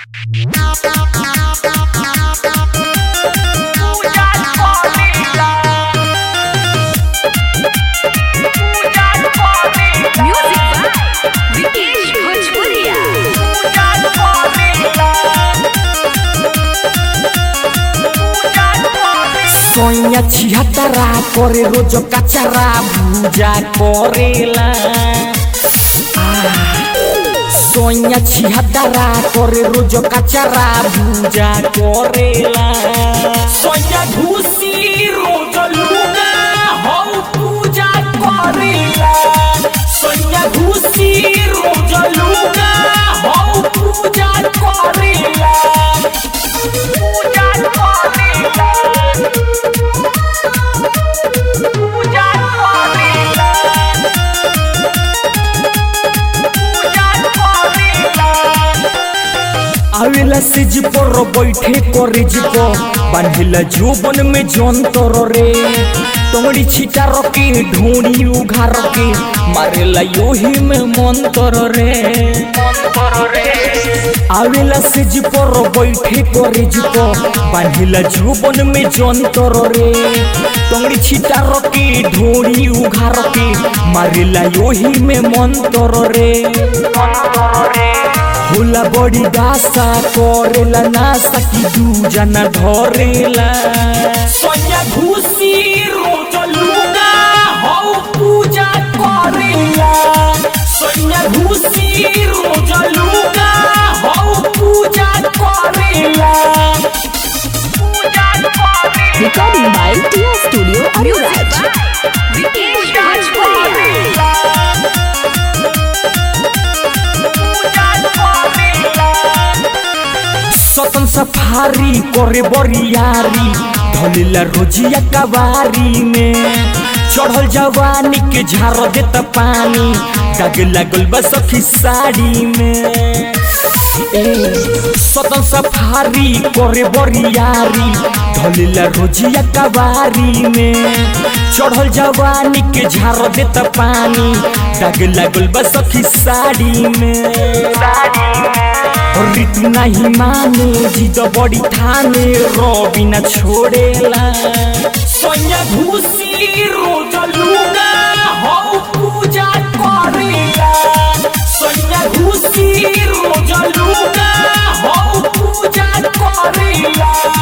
सोया छिहत्तरा करे रोज कचरा भूजा करेला सोया छिहत्तरा करे रोज कचरा भूजा करेला सोया घुसी रोज लुगा हो पूजा करेला सोया घुसी रोज लुगा हो पूजा करेला आवेला सेज पर बैठे करे जिको बांधिला जोबन में जंतर रे तोड़ी छिटा रके ढोड़ी उघार के मारेला योही में मंतर रे आवेला सेज पर बैठे करे जिको बांधिला जोबन में जंतर रे तोड़ी छिटा रके ढोड़ी उघार के मारेला योही में मंतर रे होला बड़ी दासा करेला नासा की दू जना धरेला सोया घुसी रोज लुगा हो पूजा करेला सोया घुसी रोज लुगा हो पूजा करेला Recording by Tia Studio Ariraj. सतन सफारी करे बरियारी ढलिला रोजिया कवारी में चढ़ल जवानी के झार देता पानी दाग लागल बा सखी साड़ी में सतन सफारी करे बरियारी ढलिला रोजिया कवारी में चढ़ल जवानी के झार देता पानी दाग लागल बा सखी साड़ी में ऋतु नहीं माने जिद बड़ी थाने रवि न छोड़ेला सोया घुसी रोज लुगा हो पूजा करेला सोया घुसी रोज लुगा हो पूजा करेला।